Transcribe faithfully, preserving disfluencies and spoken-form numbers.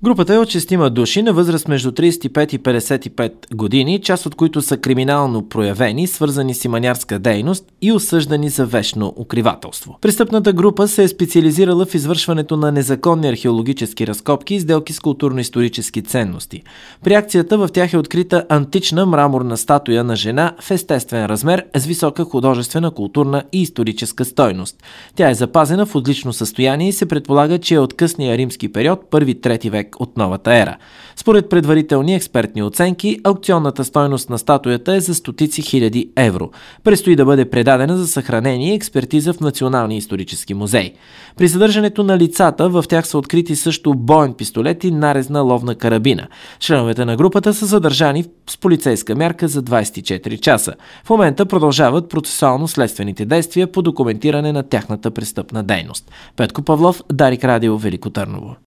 Групата е от шестима души на възраст между тридесет и пет и петдесет и пет години, част от които са криминално проявени, свързани с иманярска дейност и осъждани за вещно укривателство. Престъпната група се е специализирала в извършването на незаконни археологически разкопки и сделки с културно-исторически ценности. При акцията в тях е открита антична мраморна статуя на жена в естествен размер с висока художествена, културна и историческа стойност. Тя е запазена в отлично състояние и се предполага, че е от късния римски период, първи-трети век от новата ера. Според предварителни експертни оценки, аукционната стойност на статуята е за стотици хиляди евро. Предстои да бъде предадена за съхранение и експертиза в Националния исторически музей. При задържането на лицата в тях са открити също боен пистолет и нарезна ловна карабина. Членовете на групата са задържани с полицейска мярка за двадесет и четири часа. В момента продължават процесуално-следствените действия по документиране на тяхната престъпна дейност. Петко Павлов, Дарик Радио, Велико Търново.